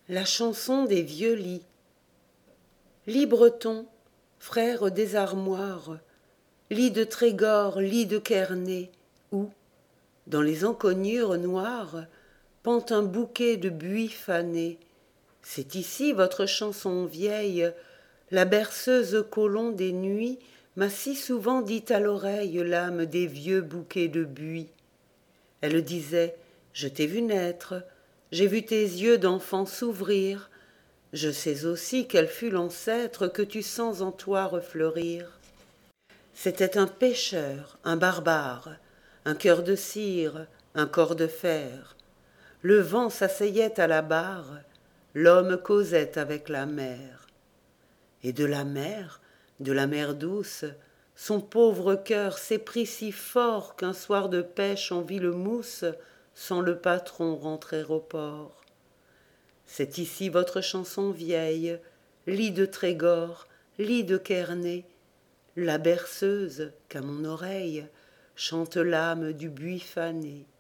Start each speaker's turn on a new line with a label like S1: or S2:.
S1: La chanson des vieux lits. Lit breton, frère des armoires, lit de Trégor, lit de Quernay, où, dans les encoignures noires, pend un bouquet de buis fanés. C'est ici votre chanson vieille, la berceuse colombe des nuits m'a si souvent dit à l'oreille l'âme des vieux bouquets de buis. Elle disait, je t'ai vu naître, j'ai vu tes yeux d'enfant s'ouvrir, je sais aussi quel fut l'ancêtre que tu sens en toi refleurir. C'était un pêcheur, un barbare, un cœur de cire, un corps de fer. Le vent s'asseyait à la barre, l'homme causait avec la mer. Et de la mer douce, son pauvre cœur s'éprit si fort qu'un soir de pêche on vit le mousse sans le patron rentrer au port. C'est ici votre chanson vieille, lit de Trégor, lit de Quernay, la berceuse qu'à mon oreille chante l'âme du buis fané.